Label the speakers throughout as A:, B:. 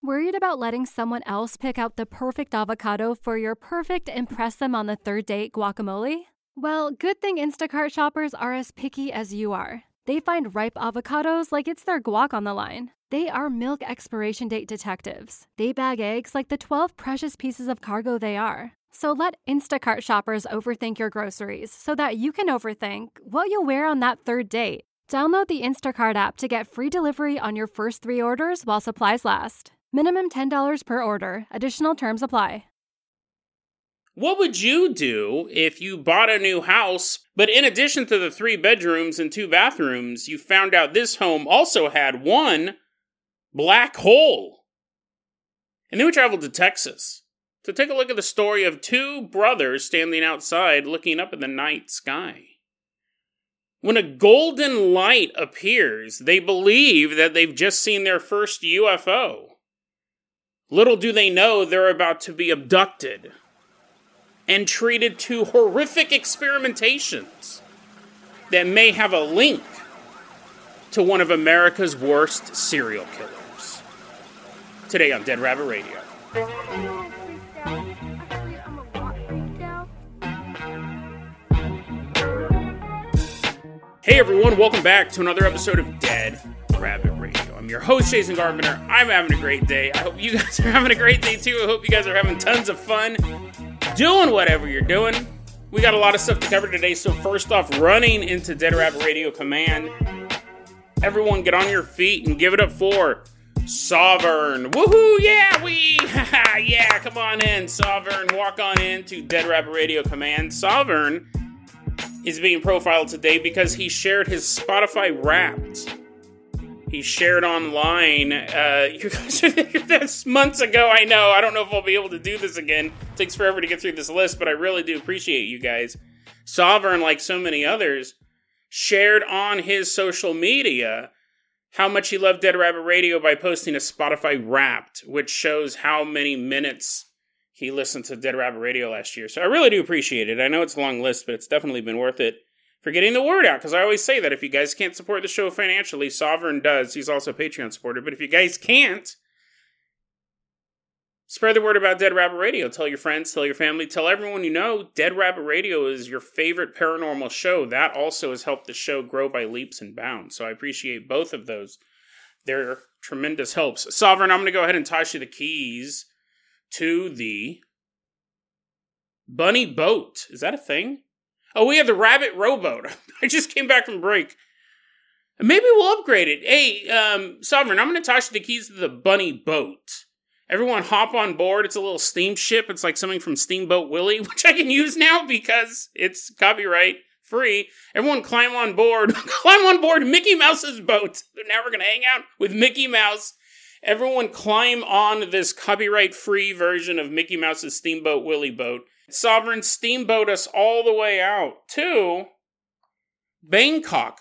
A: Worried about letting someone else pick out the perfect avocado for your perfect impress them on the third date guacamole? Well, good thing Instacart shoppers are as picky as you are. They find ripe avocados like it's their guac on the line. They are milk expiration date detectives. They bag eggs like the 12 precious pieces of cargo they are. So let Instacart shoppers overthink your groceries so that you can overthink what you'll wear on that third date. Download the Instacart app to get free delivery on your first 3 orders while supplies last. Minimum $10 per order. Additional terms apply.
B: What would you do if you bought a new house, but in addition to the 3 bedrooms and 2 bathrooms, you found out this home also had 1 black hole? And then we traveled to Texas to take a look at the story of 2 brothers standing outside looking up at the night sky. When a golden light appears, they believe that they've just seen their first UFO. Little do they know they're about to be abducted and treated to horrific experimentations that may have a link to one of America's worst serial killers. Today on Dead Rabbit Radio. Hey everyone, welcome back to another episode of Dead Rabbit Radio. I'm your host, Jason Garbiner. I'm having a great day. I hope you guys are having a great day too. I hope you guys are having tons of fun doing whatever you're doing. We got a lot of stuff to cover today, so first off, running into Dead Rabbit Radio Command. Everyone get on your feet and give it up for Sovereign. Woohoo, yeah, yeah, come on in, Sovereign. Walk on into Dead Rabbit Radio Command. Sovereign is being profiled today because he shared his Spotify Wrapped. He shared online, you guys, that's months ago, I know. I don't know if I'll be able to do this again. It takes forever to get through this list, but I really do appreciate you guys. Sovereign, like so many others, shared on his social media how much he loved Dead Rabbit Radio by posting a Spotify Wrapped, which shows how many minutes he listened to Dead Rabbit Radio last year. So I really do appreciate it. I know it's a long list, but it's definitely been worth it for getting the word out, because I always say that if you guys can't support the show financially, Sovereign does. He's also a Patreon supporter. But if you guys can't, spread the word about Dead Rabbit Radio. Tell your friends, tell your family, tell everyone you know. Dead Rabbit Radio is your favorite paranormal show. That also has helped the show grow by leaps and bounds. So I appreciate both of those. They're tremendous helps. Sovereign, I'm going to go ahead and toss you the keys to the Bunny Boat. Is that a thing? Oh, we have the Rabbit Rowboat. I just came back from break. Maybe we'll upgrade it. Hey, Sovereign, I'm going to toss you the keys to the Bunny Boat. Everyone hop on board. It's a little steamship. It's like something from Steamboat Willie, which I can use now because it's copyright free. Everyone climb on board. Climb on board Mickey Mouse's boat. Now we're going to hang out with Mickey Mouse. Everyone climb on this copyright-free version of Mickey Mouse's Steamboat Willie boat. Sovereign, steamboat us all the way out to Bangkok.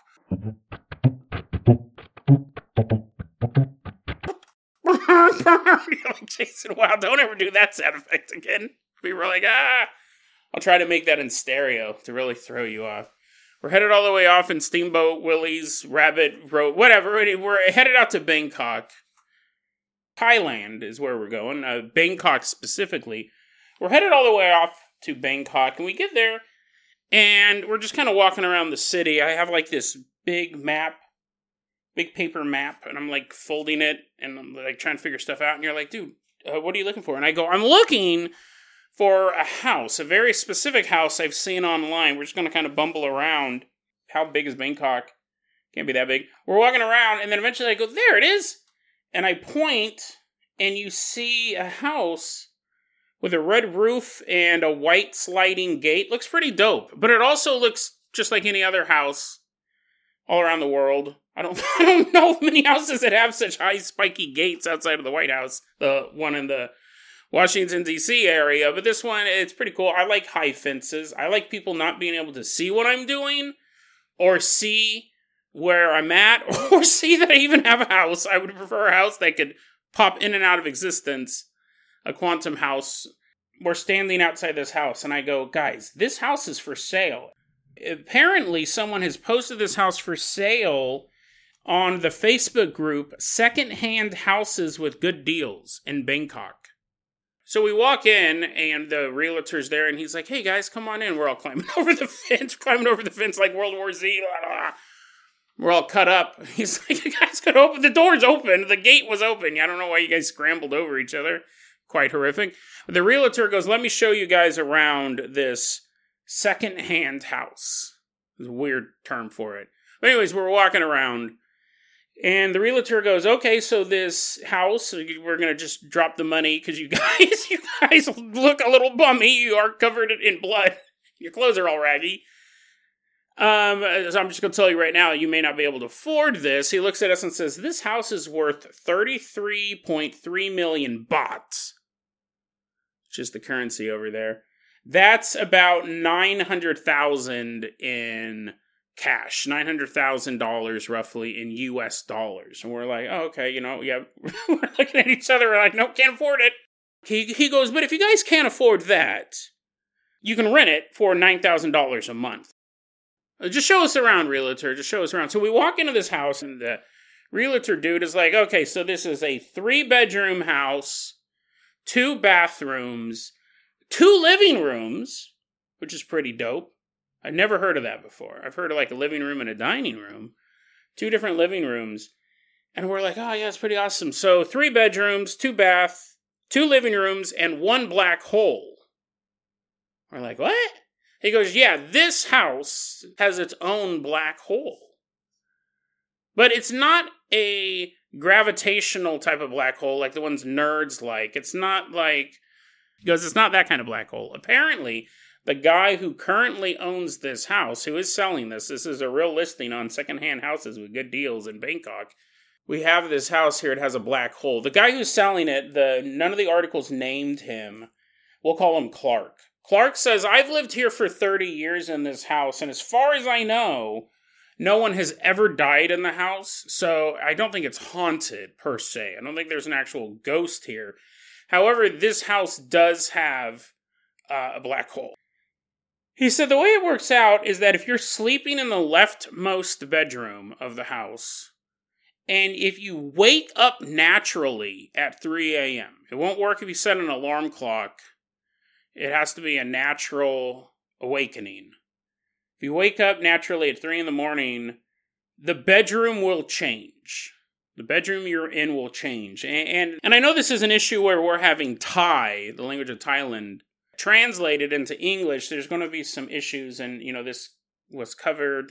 B: Jason, wow, don't ever do that sound effect again. We were like, I'll try to make that in stereo to really throw you off. We're headed all the way off in Steamboat Willie's Rabbit Road, whatever. We're headed out to Bangkok. Thailand is where we're going, Bangkok specifically. We're headed all the way off to Bangkok, and we get there, and we're just kind of walking around the city. I have like this big map, big paper map, and I'm like folding it, and I'm like trying to figure stuff out, and you're like, dude, what are you looking for? And I go, I'm looking for a house, a very specific house I've seen online. We're just going to kind of bumble around. How big is Bangkok? Can't be that big. We're walking around, and then eventually I go, there it is! And I point, and you see a house with a red roof and a white sliding gate. Looks pretty dope. But it also looks just like any other house all around the world. I don't know of many houses that have such high spiky gates outside of the White House. The one in the Washington, D.C. area. But this one, it's pretty cool. I like high fences. I like people not being able to see what I'm doing or see where I'm at, or see that I even have a house. I would prefer a house that could pop in and out of existence. A quantum house. We're standing outside this house, and I go, guys, this house is for sale. Apparently, someone has posted this house for sale on the Facebook group Secondhand Houses with Good Deals in Bangkok. So we walk in, and the realtor's there, and he's like, hey guys, come on in. We're all climbing over the fence like World War Z. Blah, blah. We're all cut up. He's like, you guys could open, the door's open, the gate was open. I don't know why you guys scrambled over each other. Quite horrific. But the realtor goes, let me show you guys around this second-hand house. There's a weird term for it. But anyways, we're walking around, and the realtor goes, okay, so this house, we're going to just drop the money, because you guys look a little bummy. You are covered in blood. Your clothes are all raggy. So I'm just going to tell you right now, you may not be able to afford this. He looks at us and says, this house is worth 33.3 million baht, which is the currency over there. That's about 900,000 in cash, $900,000 roughly in US dollars. And we're like, oh, okay, yeah, we're looking at each other, we're like, no, can't afford it. He goes, but if you guys can't afford that, you can rent it for $9,000 a month. Just show us around, realtor. Just show us around. So we walk into this house, and the realtor dude is like, okay, so this is a 3-bedroom house, 2 bathrooms, 2 living rooms, which is pretty dope. I've never heard of that before. I've heard of like a living room and a dining room. 2 different living rooms. And we're like, oh yeah, it's pretty awesome. So 3 bedrooms, 2 bath, 2 living rooms, and 1 black hole. We're like, what? He goes, yeah, this house has its own black hole. But it's not a gravitational type of black hole like the ones nerds like. It's not like, he goes, it's not that kind of black hole. Apparently, the guy who currently owns this house, who is selling this is a real listing on Secondhand Houses with Good Deals in Bangkok. We have this house here, it has a black hole. The guy who's selling it, none of the articles named him. We'll call him Clark. Clark says, I've lived here for 30 years in this house, and as far as I know, no one has ever died in the house, so I don't think it's haunted, per se. I don't think there's an actual ghost here. However, this house does have a black hole. He said the way it works out is that if you're sleeping in the leftmost bedroom of the house, and if you wake up naturally at 3 a.m., it won't work if you set an alarm clock. It has to be a natural awakening. If you wake up naturally at 3 in the morning, the bedroom will change. The bedroom you're in will change. And I know this is an issue where we're having Thai, the language of Thailand, translated into English. There's going to be some issues, and this was covered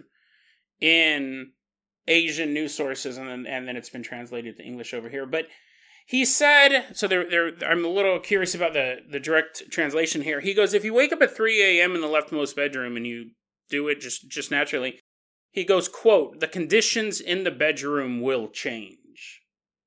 B: in Asian news sources, and then it's been translated to English over here. But he said, so I'm a little curious about the direct translation here. He goes, if you wake up at 3 a.m. in the leftmost bedroom and you do it just naturally, he goes, quote, the conditions in the bedroom will change.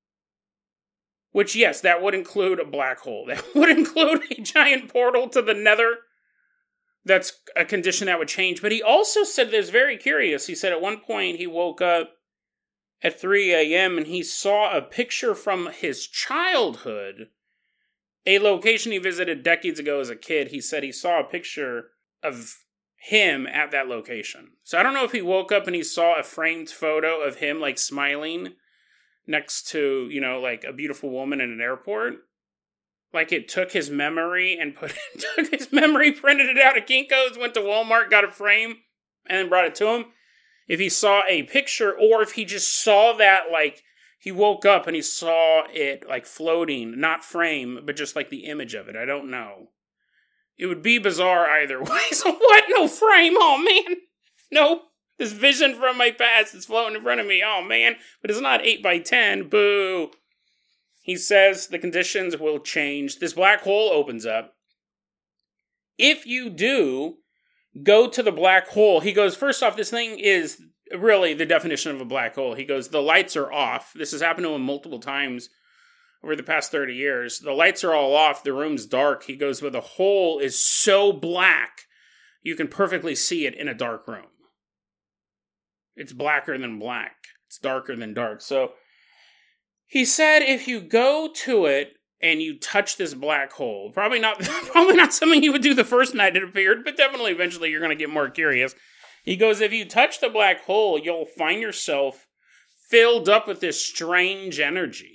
B: Which, yes, that would include a black hole. That would include a giant portal to the nether. That's a condition that would change. But he also said this very curious. He said at one point he woke up at 3 a.m. and he saw a picture from his childhood, a location he visited decades ago as a kid. He said he saw a picture of him at that location. So I don't know if he woke up and he saw a framed photo of him like smiling next to, like a beautiful woman in an airport. Like it took his memory and printed it out at Kinko's, went to Walmart, got a frame, and then brought it to him. If he saw a picture, or if he just saw that, like, he woke up and he saw it, like, floating, not frame, but just, like, the image of it. I don't know. It would be bizarre either way. So what? No frame? Oh, man. Nope. This vision from my past is floating in front of me. Oh, man. But it's not 8x10. Boo. He says the conditions will change. This black hole opens up. If you do go to the black hole, he goes, first off, this thing is really the definition of a black hole. He goes, the lights are off. This has happened to him multiple times over the past 30 years. The lights are all off. The room's dark. He goes, but the hole is so black, you can perfectly see it in a dark room. It's blacker than black. It's darker than dark. So he said if you go to it and you touch this black hole, probably not something you would do the first night it appeared, but definitely eventually you're going to get more curious. He goes, if you touch the black hole, you'll find yourself filled up with this strange energy.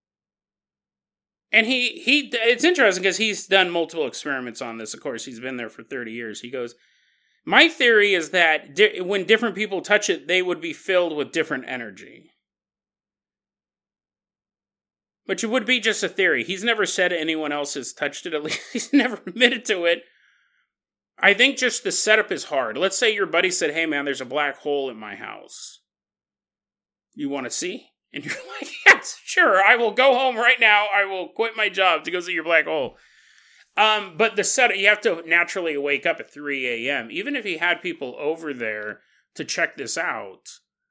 B: And it's interesting because he's done multiple experiments on this. Of course, he's been there for 30 years. He goes, my theory is that when different people touch it, they would be filled with different energy. Which would be just a theory. He's never said anyone else has touched it. At least he's never admitted to it. I think just the setup is hard. Let's say your buddy said, hey man, there's a black hole in my house. You want to see? And you're like, yes, sure, I will go home right now. I will quit my job to go see your black hole. But the setup, you have to naturally wake up at 3 a.m. Even if he had people over there to check this out,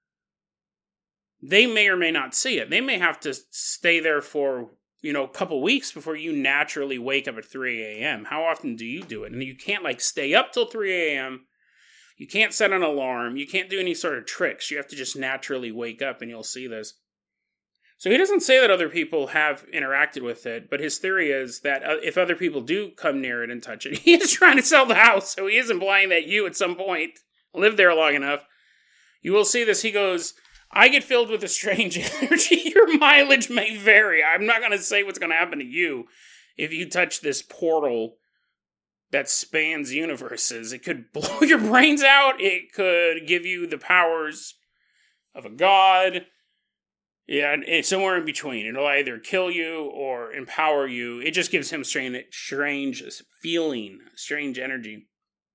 B: they may or may not see it. They may have to stay there for, a couple weeks before you naturally wake up at 3 a.m. How often do you do it? And you can't, stay up till 3 a.m., you can't set an alarm. You can't do any sort of tricks. You have to just naturally wake up and you'll see this. So he doesn't say that other people have interacted with it, but his theory is that if other people do come near it and touch it, he is trying to sell the house, so he is implying that you at some point live there long enough. You will see this. He goes, I get filled with a strange energy. Your mileage may vary. I'm not going to say what's going to happen to you if you touch this portal that spans universes. It could blow your brains out. It could give you the powers of a god. Yeah, it's somewhere in between. It'll either kill you or empower you. It just gives him strange feeling, strange energy.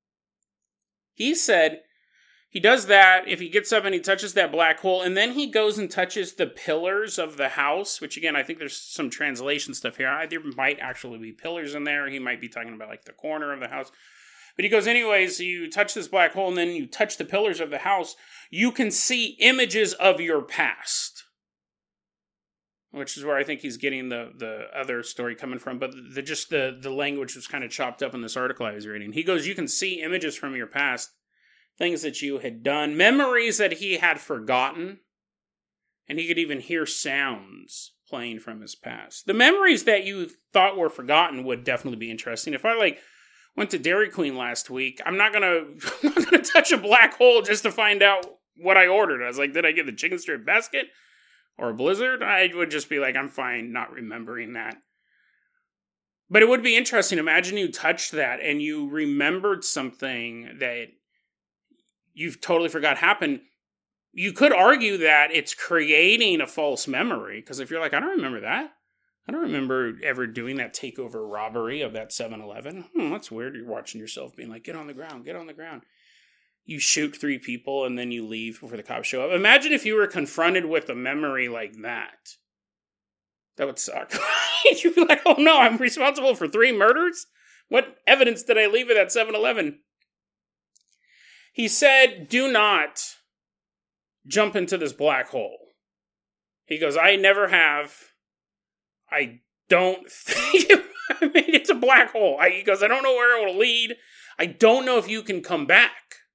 B: He said he does that if he gets up and he touches that black hole, and then he goes and touches the pillars of the house, which again, I think there's some translation stuff here. There might actually be pillars in there. He might be talking about the corner of the house. But he goes, anyways, you touch this black hole and then you touch the pillars of the house, you can see images of your past. Which is where I think he's getting the other story coming from. But the language was kind of chopped up in this article I was reading. He goes, you can see images from your past, things that you had done, memories that he had forgotten, and he could even hear sounds playing from his past. The memories that you thought were forgotten would definitely be interesting. If I went to Dairy Queen last week, I'm not gonna touch a black hole just to find out what I ordered. I was like, did I get the chicken strip basket or a Blizzard? I would just be like, I'm fine not remembering that. But it would be interesting. Imagine you touched that and you remembered something that you've totally forgot happened. You could argue that it's creating a false memory, because if you're like, I don't remember that. I don't remember ever doing that takeover robbery of that 7-Eleven. That's weird. You're watching yourself being like, get on the ground, get on the ground. You shoot 3 people and then you leave before the cops show up. Imagine if you were confronted with a memory like that. That would suck. You'd be like, oh no, I'm responsible for 3 murders? What evidence did I leave at that 7-Eleven? He said, do not jump into this black hole. He goes, I never have. I don't think. It's a black hole. He goes, I don't know where it will lead. I don't know if you can come back.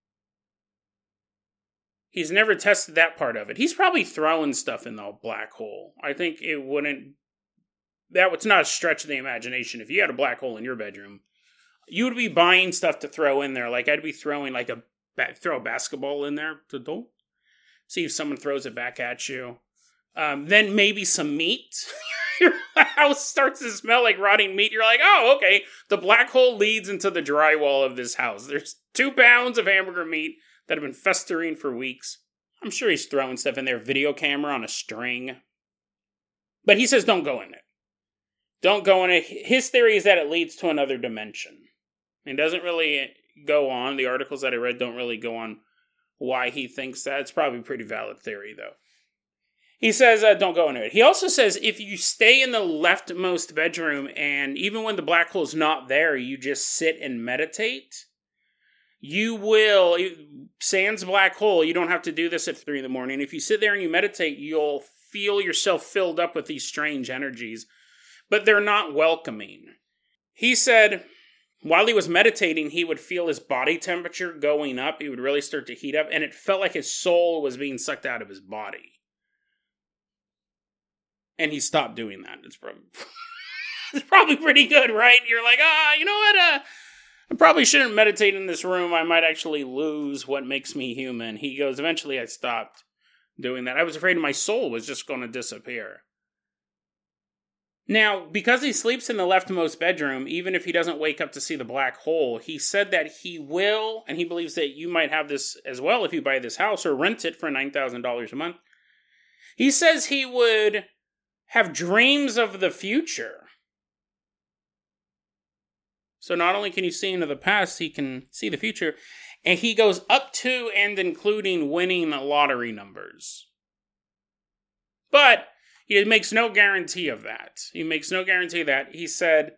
B: He's never tested that part of it. He's probably throwing stuff in the black hole. I think it wouldn't. That was not a stretch of the imagination. If you had a black hole in your bedroom, you would be buying stuff to throw in there. Like I'd be throwing throw a basketball in there to do. See if someone throws it back at you. Then maybe some meat. Your house starts to smell like rotting meat. You're like, oh, okay. The black hole leads into the drywall of this house. There's 2 pounds of hamburger meat that have been festering for weeks. I'm sure he's throwing stuff in there. Video camera on a string. But he says don't go in it. Don't go in it. His theory is that it leads to another dimension. It doesn't really go on. The articles that I read don't really go on why he thinks that. It's probably a pretty valid theory, though. He says, don't go into it. He also says if you stay in the leftmost bedroom and even when the black hole's not there, you just sit and meditate, you will, sans black hole, you don't have to do this at 3 a.m. If you sit there and you meditate, you'll feel yourself filled up with these strange energies, but they're not welcoming. He said while he was meditating, he would feel his body temperature going up. He would really start to heat up, and it felt like his soul was being sucked out of his body. And he stopped doing that. It's probably pretty good, right? You're like, you know what? I probably shouldn't meditate in this room. I might actually lose what makes me human. He goes, eventually I stopped doing that. I was afraid my soul was just going to disappear. Now, because he sleeps in the leftmost bedroom, even if he doesn't wake up to see the black hole, he said that he will, and he believes that you might have this as well if you buy this house or rent it for $9,000 a month. He says he would have dreams of the future. So not only can you see into the past, he can see the future. And he goes up to and including winning lottery numbers. But he makes no guarantee of that. He makes no guarantee of that. He said,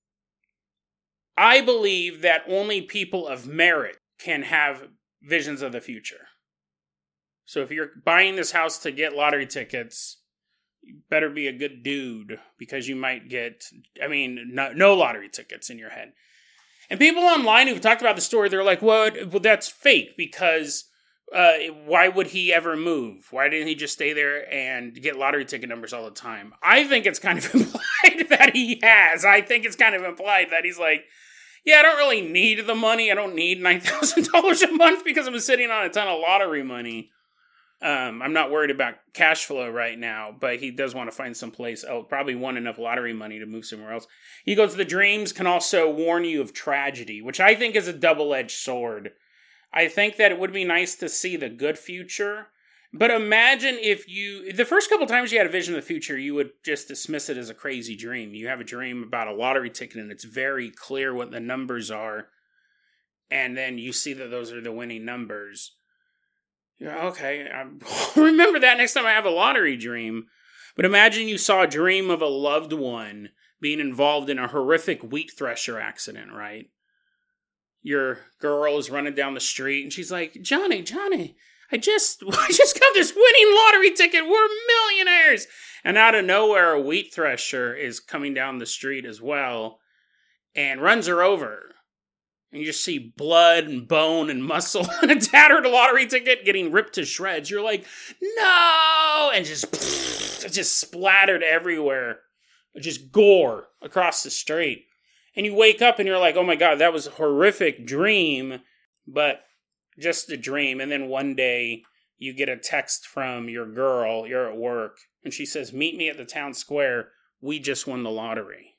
B: I believe that only people of merit can have visions of the future. So if you're buying this house to get lottery tickets, you better be a good dude, because you might get, no lottery tickets in your head. And people online who've talked about the story, they're like, well, that's fake, because why would he ever move? Why didn't he just stay there and get lottery ticket numbers all the time? I think it's kind of implied that he has. I think it's kind of implied that he's like, yeah, I don't really need the money. I don't need $9,000 a month because I'm sitting on a ton of lottery money. I'm not worried about cash flow right now, but he does want to find some place else, probably won enough lottery money to move somewhere else. He goes, the dreams can also warn you of tragedy, which I think is a double-edged sword. I think that it would be nice to see the good future, but imagine if the first couple times you had a vision of the future, you would just dismiss it as a crazy dream. You have a dream about a lottery ticket and it's very clear what the numbers are, and then you see that those are the winning numbers. Yeah, okay, I'll remember that next time I have a lottery dream. But imagine you saw a dream of a loved one being involved in a horrific wheat thresher accident, right? Your girl is running down the street and she's like, Johnny, I just got this winning lottery ticket. We're millionaires. And out of nowhere, a wheat thresher is coming down the street as well and runs her over. And you just see blood and bone and muscle and a tattered lottery ticket getting ripped to shreds. You're like, no! And just splattered everywhere. Just gore across the street. And you wake up and you're like, oh my God, that was a horrific dream, but just a dream. And then one day you get a text from your girl, you're at work, and she says, meet me at the town square. We just won the lottery.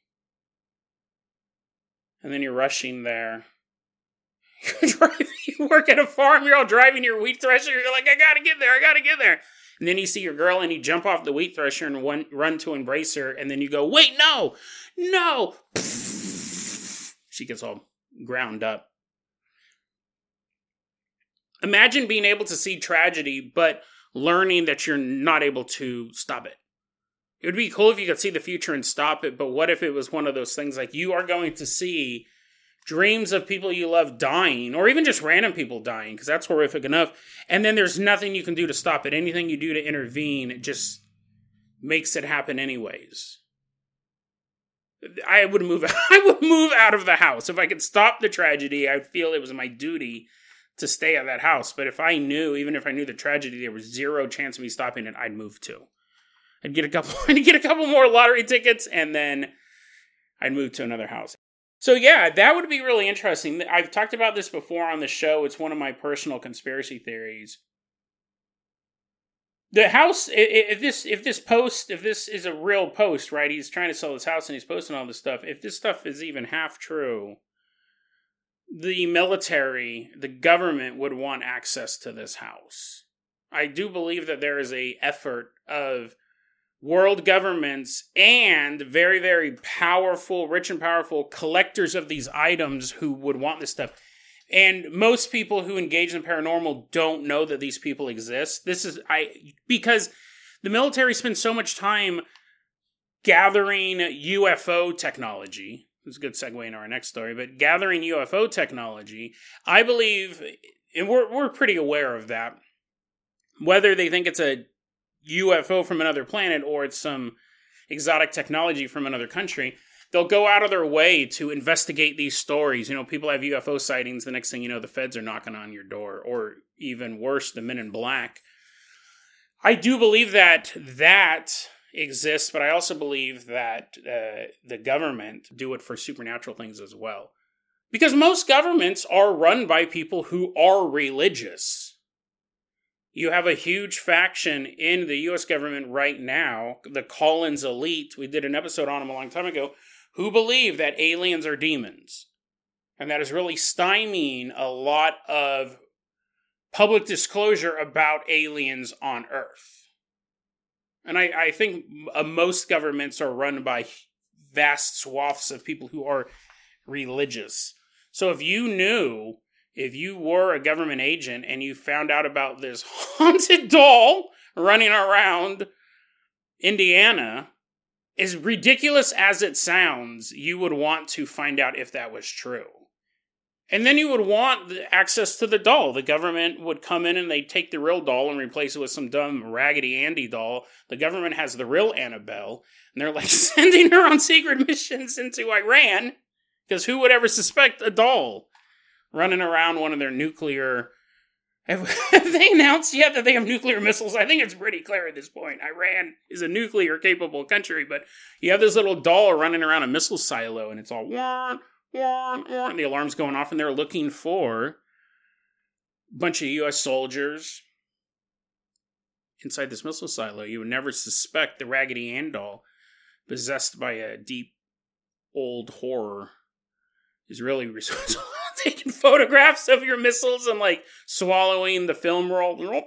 B: And then you're rushing there. You work at a farm, you're all driving your wheat thresher, you're like, I gotta get there. And then you see your girl and you jump off the wheat thresher and run to embrace her, and then you go, wait, no! She gets all ground up. Imagine being able to see tragedy, but learning that you're not able to stop it. It would be cool if you could see the future and stop it, but what if it was one of those things like you are going to see dreams of people you love dying, or even just random people dying, because that's horrific enough, and then there's nothing you can do to stop it. Anything you do to intervene, it just makes it happen anyways. I would move out of the house. If I could stop the tragedy, I'd feel it was my duty to stay at that house. But if I knew, even if I knew the tragedy, there was zero chance of me stopping it, I'd move too. I'd get a couple more lottery tickets, and then I'd move to another house. So yeah, that would be really interesting. I've talked about this before on the show. It's one of my personal conspiracy theories. The house, if this is a real post, right? He's trying to sell his house and he's posting all this stuff. If this stuff is even half true, the military, the government would want access to this house. I do believe that there is a effort of world governments and very, very powerful, rich and powerful collectors of these items who would want this stuff. And most people who engage in paranormal don't know that these people exist. Because the military spends so much time gathering UFO technology. It's a good segue into our next story, but gathering UFO technology, I believe, and we're pretty aware of that, whether they think it's a UFO from another planet or it's some exotic technology from another country, they'll go out of their way to investigate these stories. You know, people have UFO sightings. The next thing you know, the feds are knocking on your door, or even worse, the Men in Black. I do believe that exists, but I also believe that the government do it for supernatural things as well. Because most governments are run by people who are religious. You have a huge faction in the U.S. government right now, the Collins elite. We did an episode on them a long time ago, who believe that aliens are demons. And that is really stymieing a lot of public disclosure about aliens on Earth. And I think most governments are run by vast swaths of people who are religious. So if you were a government agent and you found out about this haunted doll running around Indiana, as ridiculous as it sounds, you would want to find out if that was true. And then you would want access to the doll. The government would come in and they'd take the real doll and replace it with some dumb Raggedy Andy doll. The government has the real Annabelle. And they're like sending her on secret missions into Iran. Because who would ever suspect a doll running around one of their nuclear... Have they announced yet that they have nuclear missiles? I think it's pretty clear at this point. Iran is a nuclear-capable country, but you have this little doll running around a missile silo, and it's all... And the alarm's going off, and they're looking for a bunch of U.S. soldiers inside this missile silo. You would never suspect the Raggedy Ann doll, possessed by a deep, old horror, is really responsible for taking photographs of your missiles and, like, swallowing the film roll,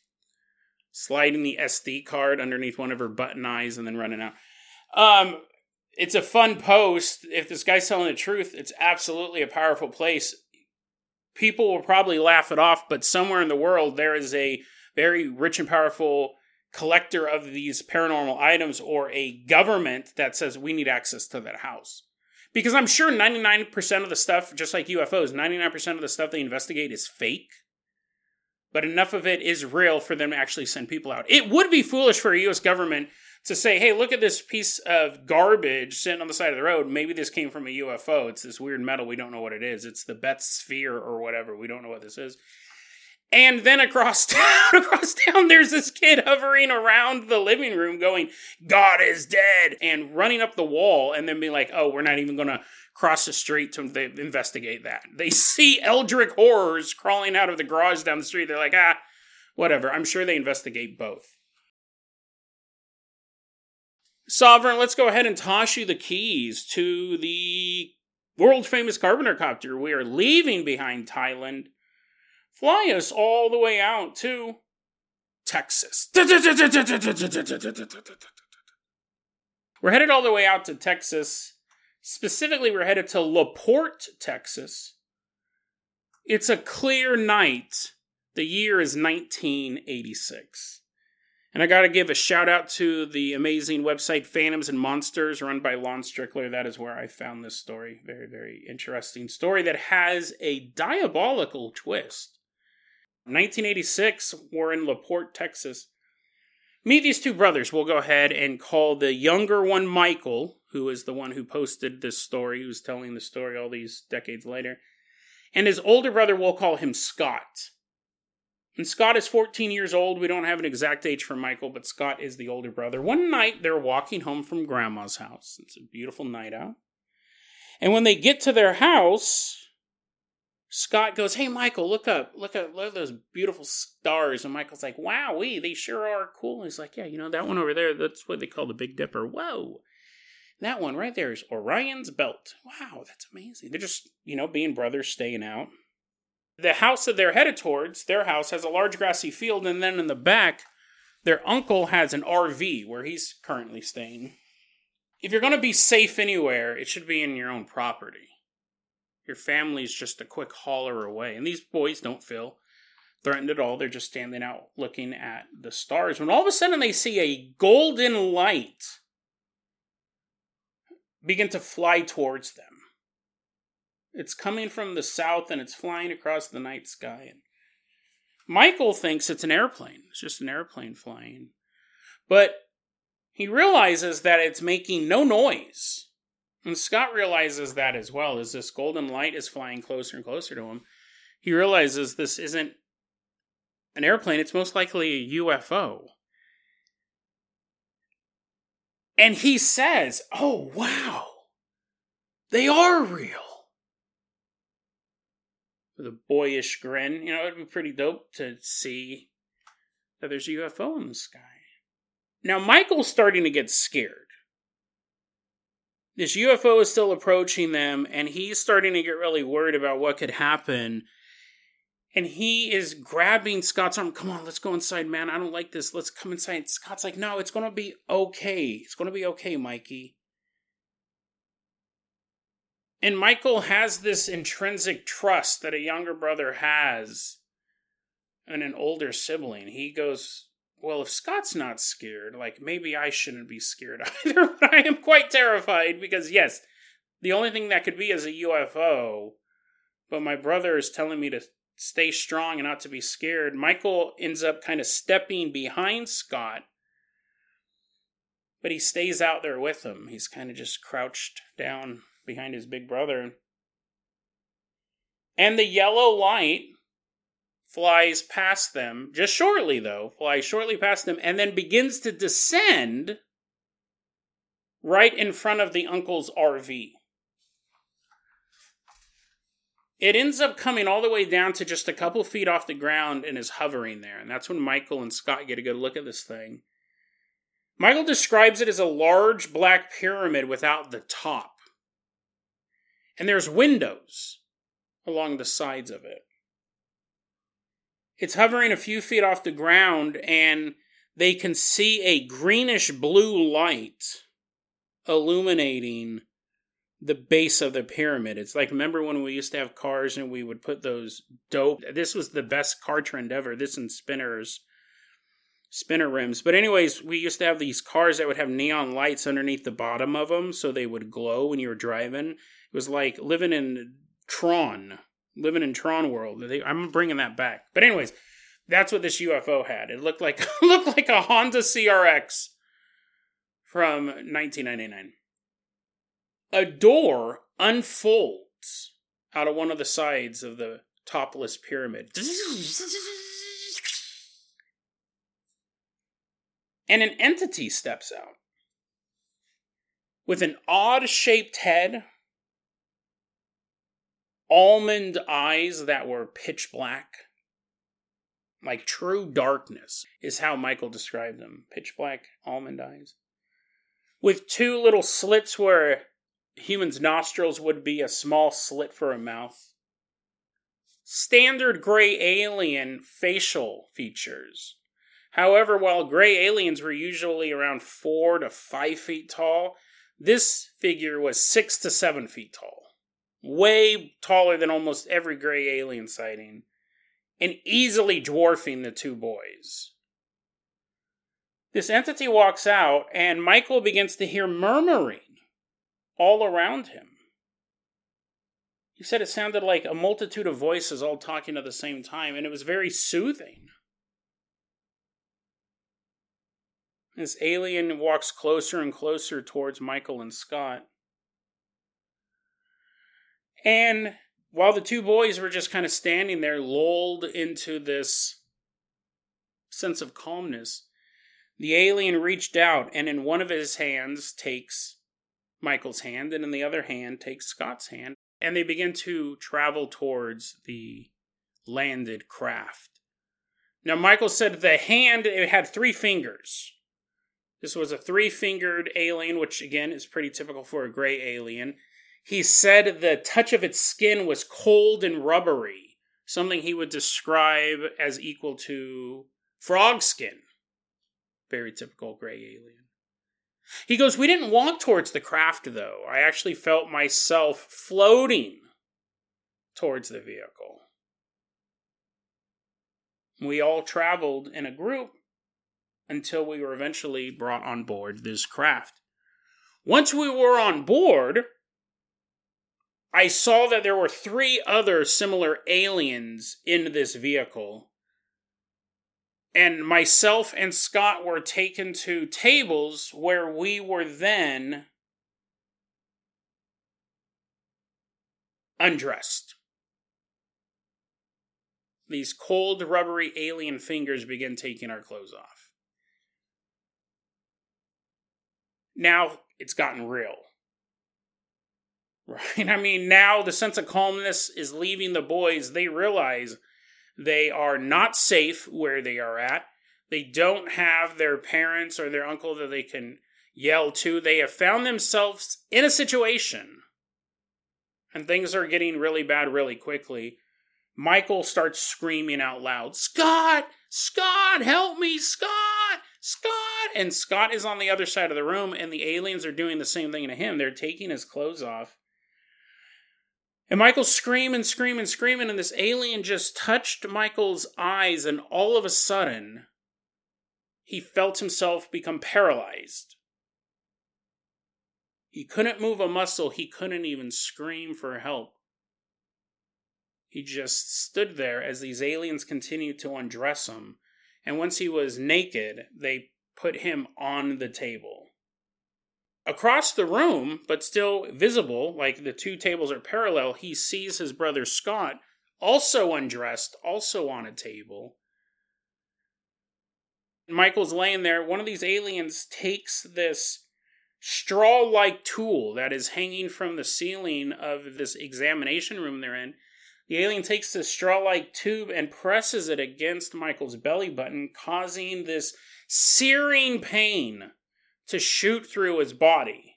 B: sliding the SD card underneath one of her button eyes, and then running out. It's a fun post. If this guy's telling the truth, it's absolutely a powerful place. People will probably laugh it off, but somewhere in the world, there is a very rich and powerful collector of these paranormal items or a government that says we need access to that house. Because I'm sure 99% of the stuff, just like UFOs, 99% of the stuff they investigate is fake. But enough of it is real for them to actually send people out. It would be foolish for a U.S. government to say, hey, look at this piece of garbage sitting on the side of the road. Maybe this came from a UFO. It's this weird metal. We don't know what it is. It's the Beth Sphere or whatever. We don't know what this is. And then across town, there's this kid hovering around the living room going, God is dead, and running up the wall and then being like, oh, we're not even going to cross the street to investigate that. They see eldritch horrors crawling out of the garage down the street. They're like, whatever. I'm sure they investigate both. Sovereign, let's go ahead and toss you the keys to the world-famous Carpenter copter. We are leaving behind Thailand. Fly us all the way out to Texas. We're headed all the way out to Texas. Specifically, we're headed to LaPorte, Texas. It's a clear night. The year is 1986. And I got to give a shout out to the amazing website Phantoms and Monsters, run by Lon Strickler. That is where I found this story. Very, very interesting story that has a diabolical twist. 1986, we're in LaPorte, Texas. Meet these two brothers. We'll go ahead and call the younger one Michael, who is the one who posted this story, who's telling the story all these decades later. And his older brother, we'll call him Scott. And Scott is 14 years old. We don't have an exact age for Michael, but Scott is the older brother. One night, they're walking home from Grandma's house. It's a beautiful night out. And when they get to their house, Scott goes, hey, Michael, look up. Look at those beautiful stars. And Michael's like, wow, they sure are cool. And he's like, yeah, that one over there, that's what they call the Big Dipper. Whoa. That one right there is Orion's Belt. Wow, that's amazing. They're just, being brothers, staying out. The house that they're headed towards, their house, has a large grassy field, and then in the back, their uncle has an RV where he's currently staying. If you're going to be safe anywhere, it should be in your own property. Your family's just a quick holler away. And these boys don't feel threatened at all. They're just standing out looking at the stars. When all of a sudden they see a golden light begin to fly towards them. It's coming from the south and it's flying across the night sky. And Michael thinks it's an airplane. It's just an airplane flying. But he realizes that it's making no noise. And Scott realizes that as well. As this golden light is flying closer and closer to him, he realizes this isn't an airplane. It's most likely a UFO. And he says, oh, wow, they are real. With a boyish grin. It'd be pretty dope to see that there's a UFO in the sky. Now, Michael's starting to get scared. This UFO is still approaching them, and he's starting to get really worried about what could happen. And he is grabbing Scott's arm. Come on, let's go inside, man. I don't like this. Let's come inside. Scott's like, no, it's going to be okay. It's going to be okay, Mikey. And Michael has this intrinsic trust that a younger brother has in an older sibling. He goes, well, if Scott's not scared, like, maybe I shouldn't be scared either. But I am quite terrified because, yes, the only thing that could be is a UFO. But my brother is telling me to stay strong and not to be scared. Michael ends up kind of stepping behind Scott, but he stays out there with him. He's kind of just crouched down behind his big brother. And the yellow light flies past them, just shortly though, flies shortly past them, and then begins to descend right in front of the uncle's RV. It ends up coming all the way down to just a couple feet off the ground and is hovering there. And that's when Michael and Scott get a good look at this thing. Michael describes it as a large black pyramid without the top. And there's windows along the sides of it. It's hovering a few feet off the ground, and they can see a greenish blue light illuminating the base of the pyramid. It's like, remember when we used to have cars and we would put those dope... This was the best car trend ever. This and spinner rims. But anyways, we used to have these cars that would have neon lights underneath the bottom of them so they would glow when you were driving. It was like living in Tron world. I'm bringing that back. But anyways, that's what this UFO had. It looked like a Honda CRX from 1999. A door unfolds out of one of the sides of the topless pyramid. And an entity steps out with an odd-shaped head, almond eyes that were pitch black, like true darkness is how Michael described them. Pitch black almond eyes. With two little slits where humans' nostrils would be a small slit for a mouth. Standard gray alien facial features. However, while gray aliens were usually around 4 to 5 feet tall, this figure was 6 to 7 feet tall. Way taller than almost every gray alien sighting, and easily dwarfing the two boys. This entity walks out, and Michael begins to hear murmuring all around him. He said it sounded like a multitude of voices all talking at the same time, and it was very soothing. This alien walks closer and closer towards Michael and Scott. And while the two boys were just kind of standing there, lulled into this sense of calmness, the alien reached out and in one of his hands takes Michael's hand, and in the other hand takes Scott's hand, and they begin to travel towards the landed craft. Now, Michael said the hand, it had 3 fingers. This was a 3-fingered alien, which again is pretty typical for a gray alien. He said the touch of its skin was cold and rubbery, something he would describe as equal to frog skin. Very typical gray alien. He goes, we didn't walk towards the craft, though. I actually felt myself floating towards the vehicle. We all traveled in a group until we were eventually brought on board this craft. Once we were on board, I saw that there were 3 other similar aliens in this vehicle. And myself and Scott were taken to tables where we were then undressed. These cold, rubbery alien fingers begin taking our clothes off. Now it's gotten real. Right? I mean, now the sense of calmness is leaving the boys. They realize they are not safe where they are at. They don't have their parents or their uncle that they can yell to. They have found themselves in a situation, and things are getting really bad really quickly. Michael starts screaming out loud, "Scott! Scott! Help me! Scott! Scott!" And Scott is on the other side of the room, and the aliens are doing the same thing to him. They're taking his clothes off. And Michael's screaming, and this alien just touched Michael's eyes, and all of a sudden, he felt himself become paralyzed. He couldn't move a muscle. He couldn't even scream for help. He just stood there as these aliens continued to undress him. And once he was naked, they put him on the table. Across the room, but still visible, like the two tables are parallel, he sees his brother Scott, also undressed, also on a table. Michael's laying there. One of these aliens takes this straw-like tool that is hanging from the ceiling of this examination room they're in. The alien takes this straw-like tube and presses it against Michael's belly button, causing this searing pain to shoot through his body.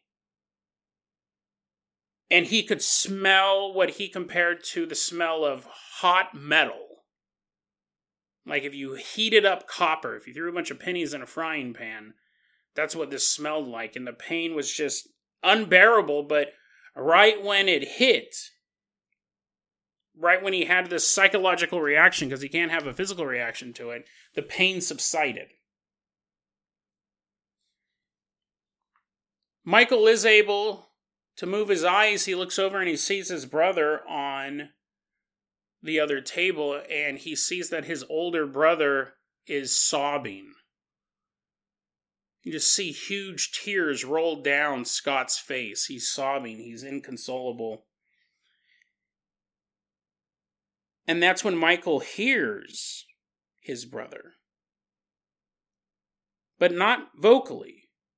B: And he could smell what he compared to the smell of hot metal. Like if you heated up copper, if you threw a bunch of pennies in a frying pan, that's what this smelled like. And the pain was just unbearable, but right when it hit, right when he had this psychological reaction, because he can't have a physical reaction to it, the pain subsided. Michael is able to move his eyes. He looks over and he sees his brother on the other table, and he sees that his older brother is sobbing. You just see huge tears roll down Scott's face. He's sobbing. He's inconsolable. And that's when Michael hears his brother. But not vocally.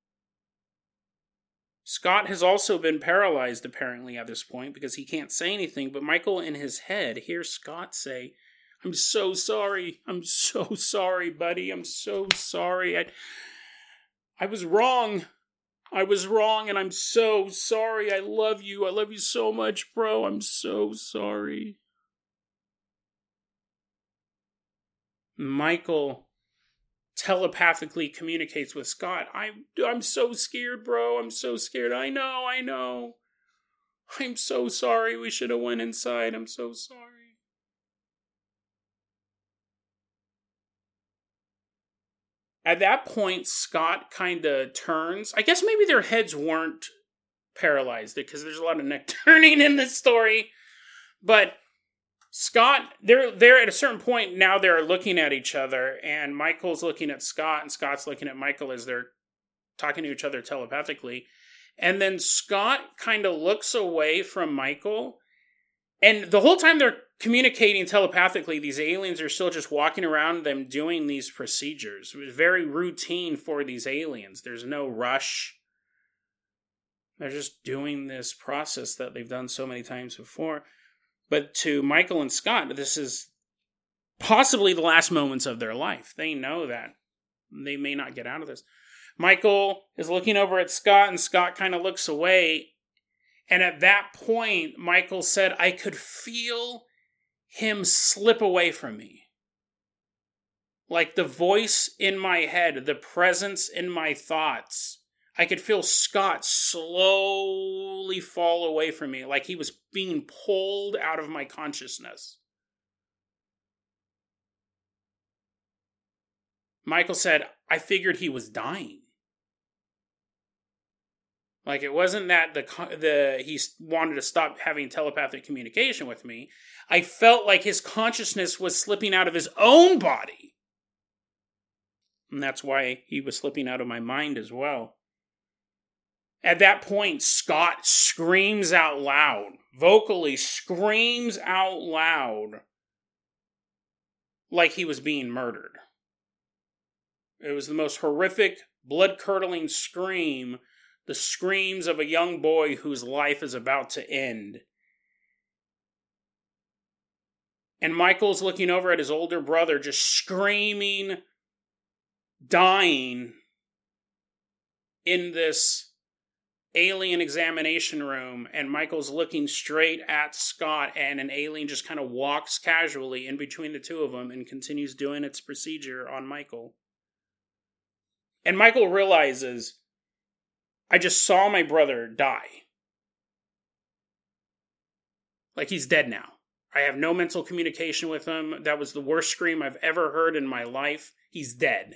B: Scott has also been paralyzed, apparently, at this point, because he can't say anything, but Michael, in his head, hears Scott say, "I'm so sorry. I'm so sorry, buddy. I'm so sorry. I was wrong. I was wrong, and I'm so sorry. I love you. I love you so much, bro. I'm so sorry." Michael telepathically communicates with Scott. I'm so scared, bro. I'm so scared. I know. I'm so sorry. We should have went inside. I'm so sorry. At that point, Scott kind of turns. I guess maybe their heads weren't paralyzed because there's a lot of neck turning in this story. But Scott, they're at a certain point now they're looking at each other, and Michael's looking at Scott, and Scott's looking at Michael as they're talking to each other telepathically. And then Scott kind of looks away from Michael, and the whole time they're communicating telepathically, these aliens are still just walking around them doing these procedures. It was very routine for these aliens. There's no rush. They're just doing this process that they've done so many times before. But to Michael and Scott, this is possibly the last moments of their life. They know that they may not get out of this. Michael is looking over at Scott, and Scott kind of looks away. And at that point, Michael said, "I could feel him slip away from me. Like the voice in my head, the presence in my thoughts. I could feel Scott slowly fall away from me, like he was being pulled out of my consciousness." Michael said, "I figured he was dying. Like it wasn't that he wanted to stop having telepathic communication with me. I felt like his consciousness was slipping out of his own body. And that's why he was slipping out of my mind as well." At that point, Scott screams out loud, vocally screams out loud, like he was being murdered. It was the most horrific, blood-curdling scream, the screams of a young boy whose life is about to end. And Michael's looking over at his older brother, just screaming dying in this alien examination room, and Michael's looking straight at Scott, and an alien just kind of walks casually in between the two of them and continues doing its procedure on Michael. And Michael realizes, I just saw my brother die. Like, he's dead now. I have no mental communication with him. That was the worst scream I've ever heard in my life. He's dead.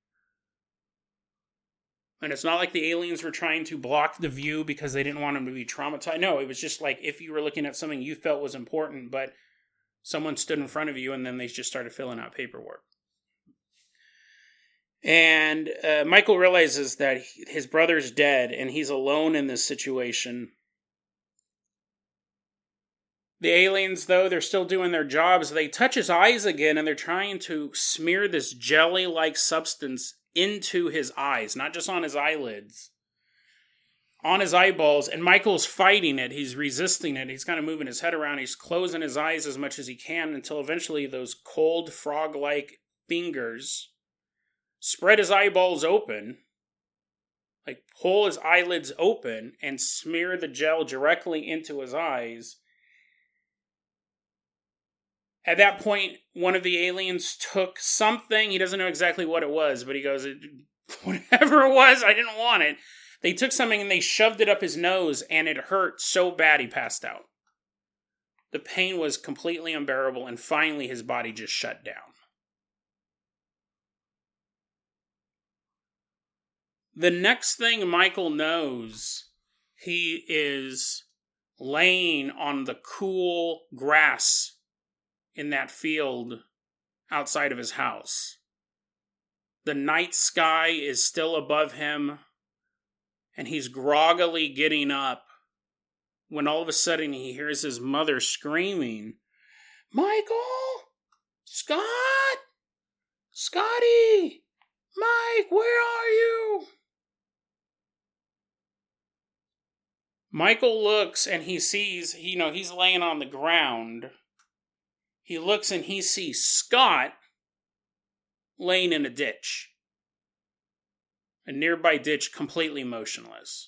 B: And it's not like the aliens were trying to block the view because they didn't want him to be traumatized. No, it was just like if you were looking at something you felt was important, but someone stood in front of you and then they just started filling out paperwork. And Michael realizes that his brother's dead and he's alone in this situation. The aliens, though, they're still doing their jobs. They touch his eyes again and they're trying to smear this jelly-like substance into his eyes, not just on his eyelids, on his eyeballs. And Michael's fighting it. He's resisting it. He's kind of moving his head around. He's closing his eyes as much as he can until eventually those cold frog-like fingers spread his eyeballs open, like pull his eyelids open and smear the gel directly into his eyes. At that point, one of the aliens took something. He doesn't know exactly what it was, but he goes, whatever it was, I didn't want it. They took something and they shoved it up his nose, and it hurt so bad he passed out. The pain was completely unbearable, and finally his body just shut down. The next thing Michael knows, he is laying on the cool grass in that field outside of his house. The night sky is still above him, and he's groggily getting up when all of a sudden he hears his mother screaming, "Michael! Scott! Scotty! Mike, where are you?" Michael looks and he sees, he's laying on the ground. He looks and he sees Scott laying in a ditch. A nearby ditch, completely motionless.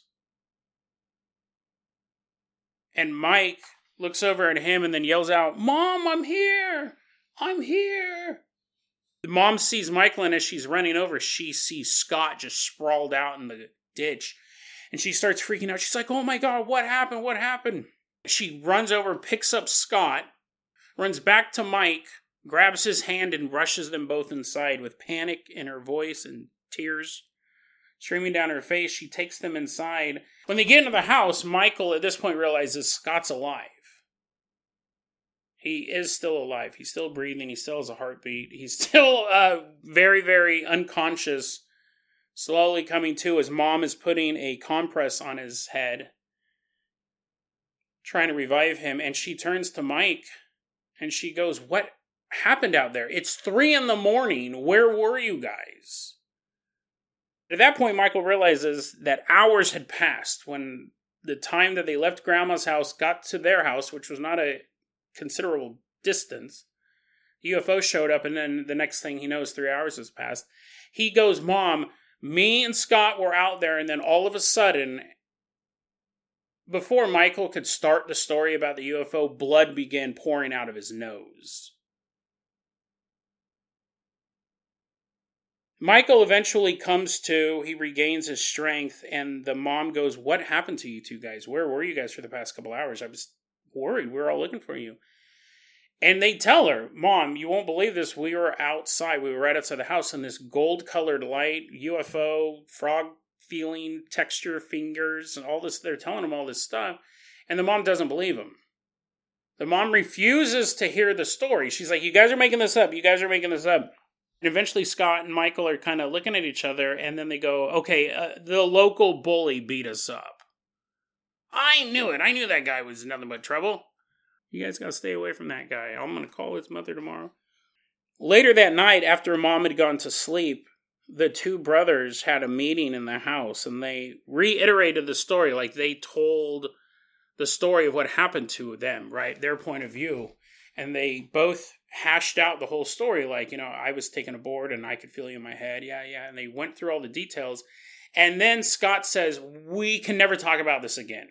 B: And Mike looks over at him and then yells out, "Mom, I'm here! I'm here!" The mom sees Michael, and as she's running over, she sees Scott just sprawled out in the ditch. And she starts freaking out. She's like, "Oh my God, what happened? What happened?" She runs over, picks up Scott, runs back to Mike, grabs his hand, and rushes them both inside with panic in her voice and tears streaming down her face. She takes them inside. When they get into the house, Michael at this point realizes Scott's alive. He is still alive. He's still breathing. He still has a heartbeat. He's still very, very unconscious, slowly coming to. His mom is putting a compress on his head, trying to revive him. And she turns to Mike and she goes, "What happened out there? It's 3 a.m. Where were you guys?" At that point, Michael realizes that hours had passed when the time that they left Grandma's house got to their house, which was not a considerable distance. The UFO showed up, and then the next thing he knows, 3 hours has passed. He goes, "Mom, me and Scott were out there," and then all of a sudden, before Michael could start the story about the UFO, blood began pouring out of his nose. Michael eventually comes to, he regains his strength, and the mom goes, "What happened to you two guys? Where were you guys for the past couple hours? I was worried. We were all looking for you." And they tell her, "Mom, you won't believe this. We were outside. We were right outside the house, and this gold-colored light, UFO, frog-feeling texture fingers, and all this." They're telling him all this stuff, and the mom doesn't believe him. The mom refuses to hear the story. She's like, "You guys are making this up. You guys are making this up." And eventually Scott and Michael are kind of looking at each other, and then they go, "Okay, the local bully beat us up." "I knew it. I knew that guy was nothing but trouble. You guys gotta stay away from that guy. I'm gonna call his mother tomorrow." Later that night, after Mom had gone to sleep, the two brothers had a meeting in the house, and they reiterated the story. Like, they told the story of what happened to them, right? Their point of view. And they both hashed out the whole story. Like, I was taking a board and I could feel you in my head. Yeah, yeah. And they went through all the details. And then Scott says, we can never talk about this again.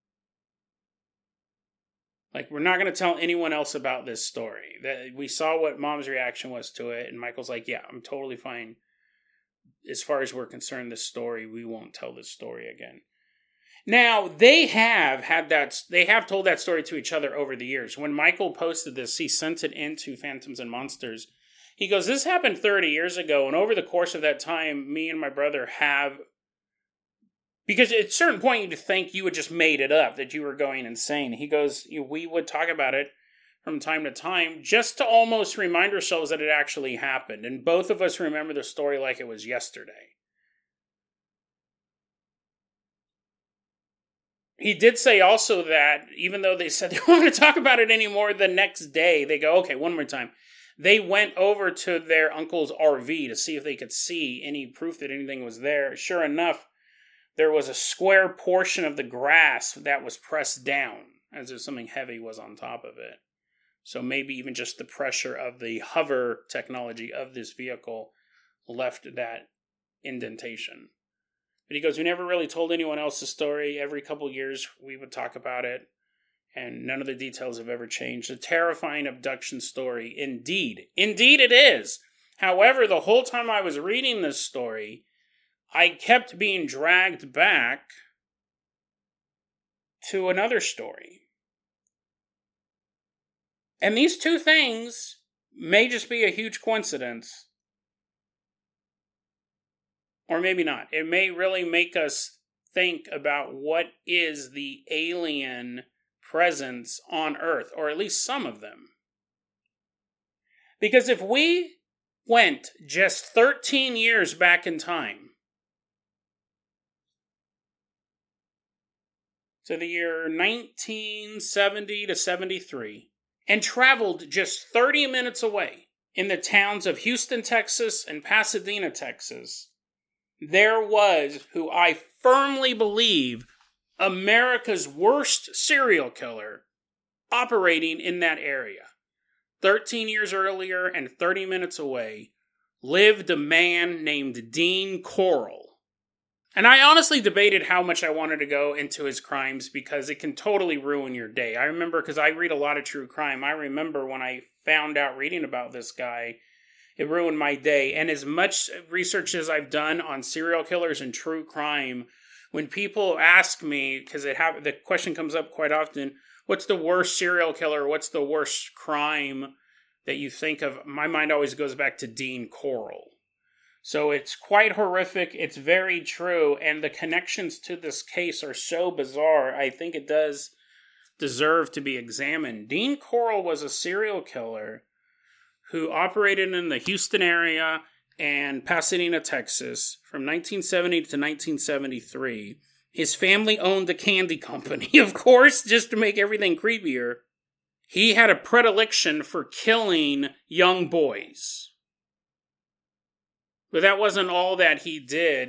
B: Like, we're not going to tell anyone else about this story. That we saw what Mom's reaction was to it. And Michael's like, yeah, I'm totally fine. As far as we're concerned, this story, we won't tell this story again. Now, they have told that story to each other over the years. When Michael posted this, he sent it into Phantoms and Monsters. He goes, this happened 30 years ago, and over the course of that time, me and my brother have... Because at a certain point, you'd think you had just made it up, that you were going insane. He goes, we would talk about it from time to time, just to almost remind ourselves that it actually happened. And both of us remember the story like it was yesterday. He did say also that, even though they said they weren't going to talk about it anymore, the next day, they go, okay, one more time. They went over to their uncle's RV to see if they could see any proof that anything was there. Sure enough, there was a square portion of the grass that was pressed down, as if something heavy was on top of it. So maybe even just the pressure of the hover technology of this vehicle left that indentation. But he goes, we never really told anyone else the story. Every couple years we would talk about it, and none of the details have ever changed. A terrifying abduction story, indeed. Indeed it is. However, the whole time I was reading this story, I kept being dragged back to another story. And these two things may just be a huge coincidence. Or maybe not. It may really make us think about what is the alien presence on Earth, or at least some of them. Because if we went just 13 years back in time, to the year 1970 to 73, and traveled just 30 minutes away in the towns of Houston, Texas and Pasadena, Texas, there was, who I firmly believe, America's worst serial killer operating in that area. 13 years earlier and 30 minutes away lived a man named Dean Corll. And I honestly debated how much I wanted to go into his crimes because it can totally ruin your day. I remember, because I read a lot of true crime, I remember when I found out reading about this guy, it ruined my day. And as much research as I've done on serial killers and true crime, when people ask me, because the question comes up quite often, what's the worst serial killer? What's the worst crime that you think of? My mind always goes back to Dean Corll. So it's quite horrific. It's very true. And the connections to this case are so bizarre. I think it does deserve to be examined. Dean Corll was a serial killer who operated in the Houston area and Pasadena, Texas from 1970 to 1973. His family owned a candy company, of course, just to make everything creepier. He had a predilection for killing young boys. But that wasn't all that he did.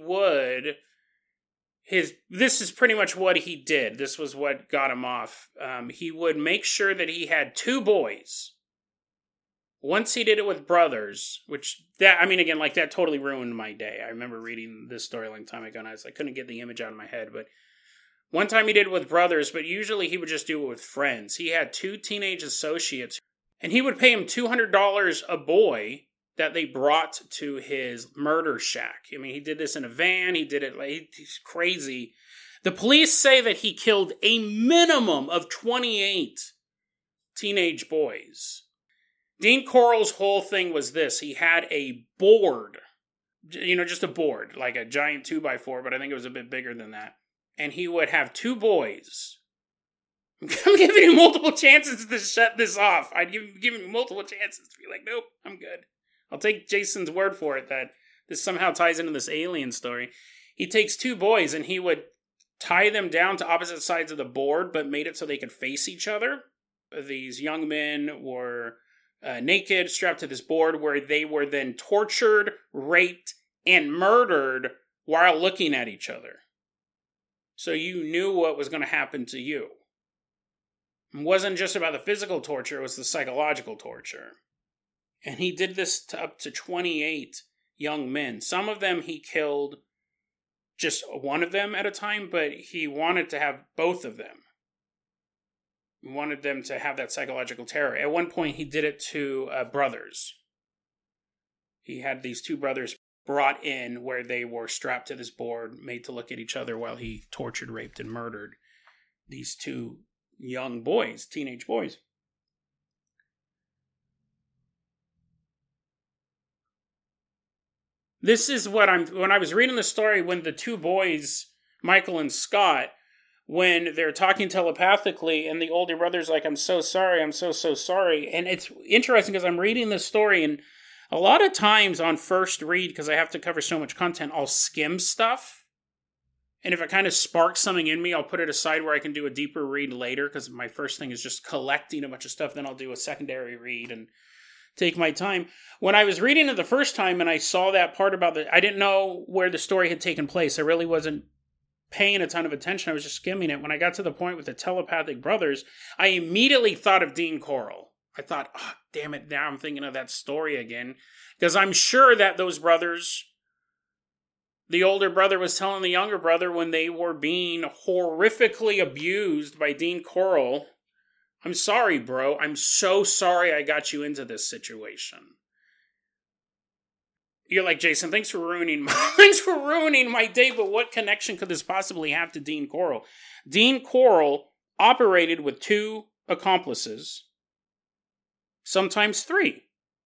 B: This is pretty much what he did. This was what got him off. He would make sure that he had two boys. Once he did it with brothers, that totally ruined my day. I remember reading this story a long time ago, and I couldn't get the image out of my head. But one time he did it with brothers, but usually he would just do it with friends. He had two teenage associates, and he would pay him $200 a boy that they brought to his murder shack. I mean, he did this in a van. He did it he's crazy. The police say that he killed a minimum of 28 teenage boys. Dean Corll's whole thing was this. He had a board, just a board, like a giant 2x4, but I think it was a bit bigger than that. And he would have two boys. I'm giving you multiple chances to shut this off. I'd give you multiple chances to be like, nope, I'm good. I'll take Jason's word for it that this somehow ties into this alien story. He takes two boys and he would tie them down to opposite sides of the board, but made it so they could face each other. These young men were naked, strapped to this board, where they were then tortured, raped, and murdered while looking at each other. So you knew what was going to happen to you. It wasn't just about the physical torture, it was the psychological torture. And he did this to up to 28 young men. Some of them he killed just one of them at a time, but he wanted to have both of them. He wanted them to have that psychological terror. At one point, he did it to brothers. He had these two brothers brought in where they were strapped to this board, made to look at each other while he tortured, raped, and murdered these two young boys, teenage boys. This is what when I was reading the story, when the two boys, Michael and Scott, when they're talking telepathically and the older brother's like, I'm so sorry, I'm so sorry. And it's interesting because I'm reading this story, and a lot of times on first read, because I have to cover so much content, I'll skim stuff. And if it kind of sparks something in me, I'll put it aside where I can do a deeper read later, because my first thing is just collecting a bunch of stuff. Then I'll do a secondary read and take my time. When I was reading it the first time and I saw that part about I didn't know where the story had taken place. I really wasn't paying a ton of attention. I was just skimming it. When I got to the point with the telepathic brothers, I immediately thought of Dean Corll. I thought, oh, damn it, now I'm thinking of that story again. Because I'm sure that those brothers, the older brother was telling the younger brother when they were being horrifically abused by Dean Corll, I'm sorry, bro. I'm so sorry I got you into this situation. You're like, Jason, thanks for ruining my day, but what connection could this possibly have to Dean Corll? Dean Corll operated with two accomplices, sometimes three.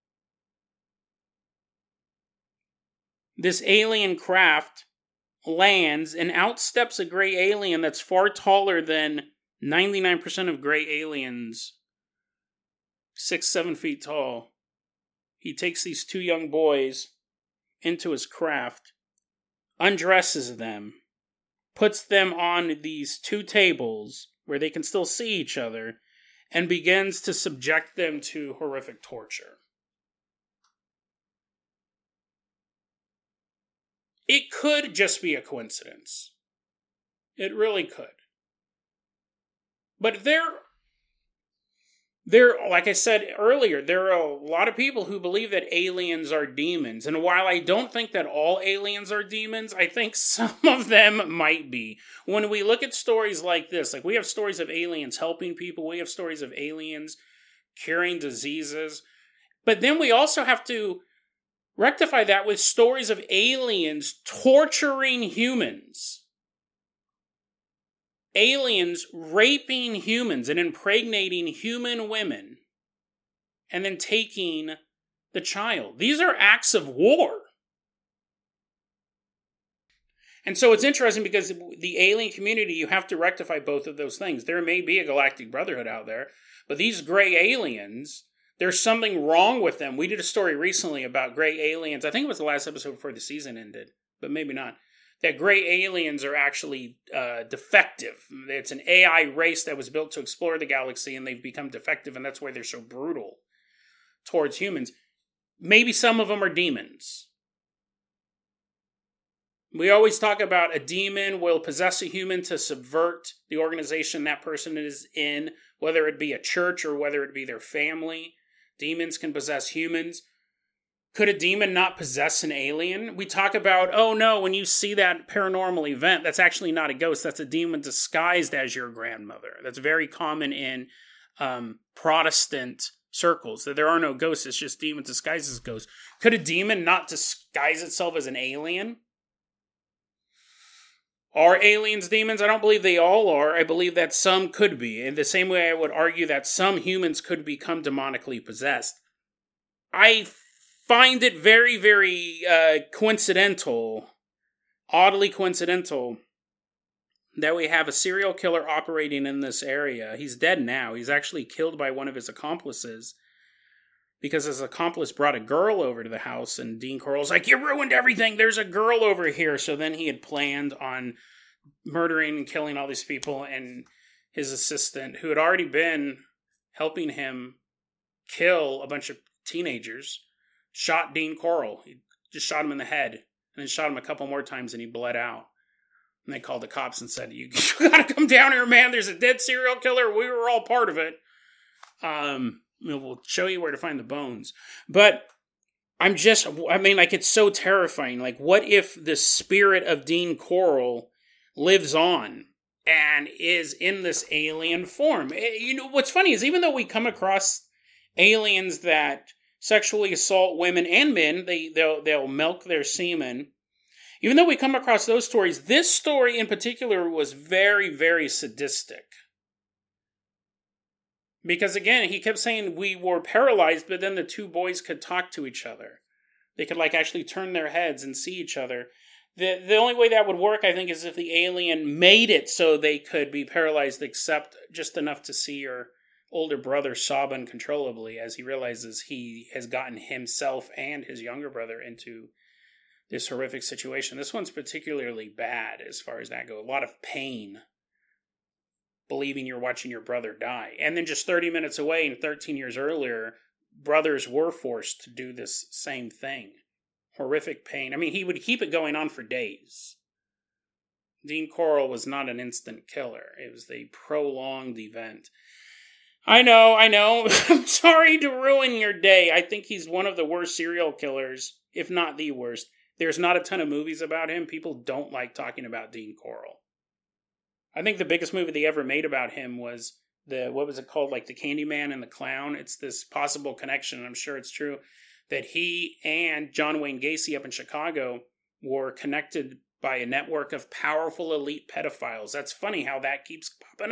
B: This alien craft lands and outsteps a gray alien that's far taller than 99% of gray aliens, 6-7 feet tall. He takes these two young boys into his craft, undresses them, puts them on these two tables where they can still see each other, and begins to subject them to horrific torture. It could just be a coincidence. It really could. But there, like I said earlier, there are a lot of people who believe that aliens are demons. And while I don't think that all aliens are demons, I think some of them might be. When we look at stories like this, like we have stories of aliens helping people, we have stories of aliens curing diseases. But then we also have to rectify that with stories of aliens torturing humans. Aliens raping humans and impregnating human women and then taking the child. These are acts of war. And so it's interesting because the alien community, you have to rectify both of those things. There may be a galactic brotherhood out there, but these gray aliens, there's something wrong with them. We did a story recently about gray aliens. I think it was the last episode before the season ended, but maybe not. That gray aliens are actually defective. It's an AI race that was built to explore the galaxy, and they've become defective, and that's why they're so brutal towards humans. Maybe some of them are demons. We always talk about a demon will possess a human to subvert the organization that person is in, whether it be a church or whether it be their family. Demons can possess humans. Could a demon not possess an alien? We talk about, oh no, when you see that paranormal event, that's actually not a ghost. That's a demon disguised as your grandmother. That's very common in Protestant circles, that there are no ghosts. It's just demons disguised as ghosts. Could a demon not disguise itself as an alien? Are aliens demons? I don't believe they all are. I believe that some could be. In the same way I would argue that some humans could become demonically possessed. I find it very, very coincidental, oddly coincidental, that we have a serial killer operating in this area. He's dead now. He's actually killed by one of his accomplices because his accomplice brought a girl over to the house, and Dean Corll's like, you ruined everything, there's a girl over here. So then he had planned on murdering and killing all these people, and his assistant, who had already been helping him kill a bunch of teenagers, shot Dean Corll. He just shot him in the head, and then shot him a couple more times, and he bled out. And they called the cops and said, you gotta come down here, man. There's a dead serial killer. We were all part of it. We'll show you where to find the bones. But it's so terrifying. Like, what if the spirit of Dean Corll lives on and is in this alien form? What's funny is even though we come across aliens that sexually assault women and men, they'll milk their semen. Even though we come across those stories, this story in particular was very, very sadistic. Because again, he kept saying we were paralyzed, but then the two boys could talk to each other. They could actually turn their heads and see each other. The only way that would work, I think, is if the alien made it so they could be paralyzed except just enough to see your older brother sob uncontrollably as he realizes he has gotten himself and his younger brother into this horrific situation. This one's particularly bad as far as that goes. A lot of pain, believing you're watching your brother die. And then just 30 minutes away and 13 years earlier, brothers were forced to do this same thing. Horrific pain. I mean, he would keep it going on for days. Dean Corll was not an instant killer. It was a prolonged event. I know. I'm sorry to ruin your day. I think he's one of the worst serial killers, if not the worst. There's not a ton of movies about him. People don't like talking about Dean Corll. I think the biggest movie they ever made about him was what was it called? Like The Candyman and the Clown. It's this possible connection, and I'm sure it's true, that he and John Wayne Gacy up in Chicago were connected by a network of powerful elite pedophiles. That's funny how that keeps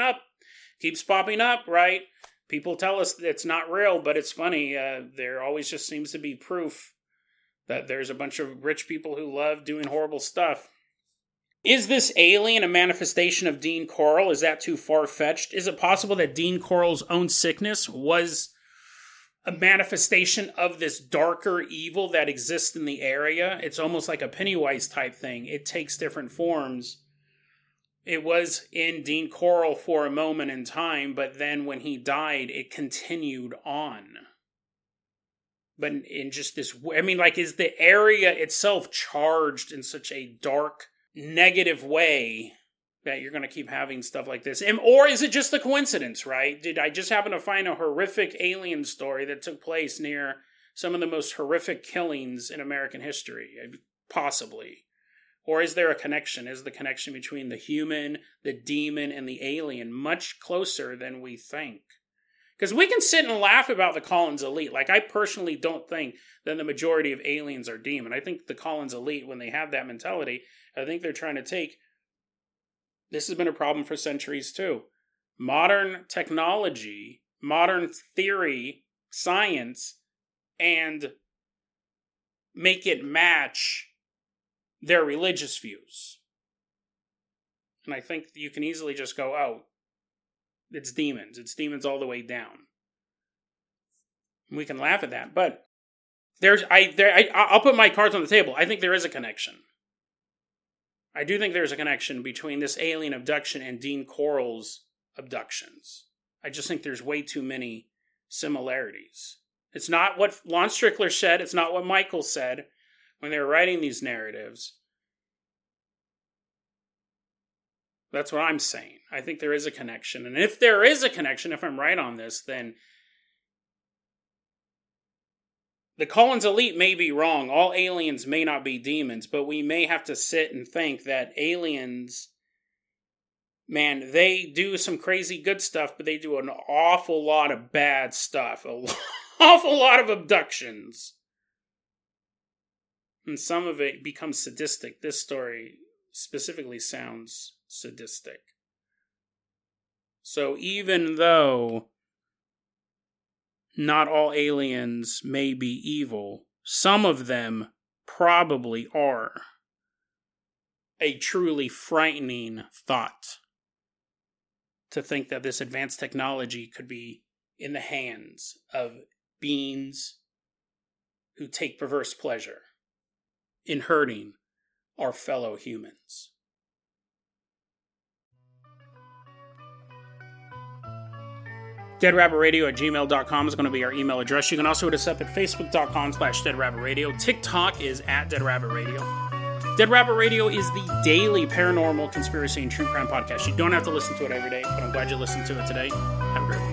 B: popping up, right? People tell us it's not real, but it's funny. There always just seems to be proof that there's a bunch of rich people who love doing horrible stuff. Is this alien a manifestation of Dean Corll? Is that too far-fetched? Is it possible that Dean Corll's own sickness was a manifestation of this darker evil that exists in the area? It's almost like a Pennywise type thing. It takes different forms. It was in Dean Corll for a moment in time, but then when he died, it continued on. But in just this, is the area itself charged in such a dark, negative way that you're going to keep having stuff like this? Or is it just a coincidence, right? Did I just happen to find a horrific alien story that took place near some of the most horrific killings in American history? Possibly. Or is there a connection? Is the connection between the human, the demon, and the alien much closer than we think? Because we can sit and laugh about the Collins Elite. Like, I personally don't think that the majority of aliens are demon. I think the Collins Elite, when they have that mentality, I think they're trying to take... This has been a problem for centuries, too. Modern technology, modern theory, science, and make it match their religious views. And I think you can easily just go, oh, it's demons. It's demons all the way down. We can laugh at that, but I'll put my cards on the table. I think there is a connection. I do think there's a connection between this alien abduction and Dean Corll's abductions. I just think there's way too many similarities. It's not what Lon Strickler said. It's not what Michael said when they were writing these narratives. That's what I'm saying. I think there is a connection. And if there is a connection, if I'm right on this, then the Collins Elite may be wrong. All aliens may not be demons, but we may have to sit and think that aliens, man, they do some crazy good stuff, but they do an awful lot of bad stuff. An awful lot of abductions. And some of it becomes sadistic. This story specifically sounds sadistic. So even though not all aliens may be evil, some of them probably are. A truly frightening thought to think that this advanced technology could be in the hands of beings who take perverse pleasure in hurting our fellow humans. DeadRabbitRadio@gmail.com is going to be our email address. You can also hit us up at Facebook.com/DeadRabbitRadio. TikTok is @DeadRabbitRadio. Dead Rabbit Radio is the daily paranormal conspiracy and true crime podcast. You don't have to listen to it every day, but I'm glad you listened to it today. Have a great one.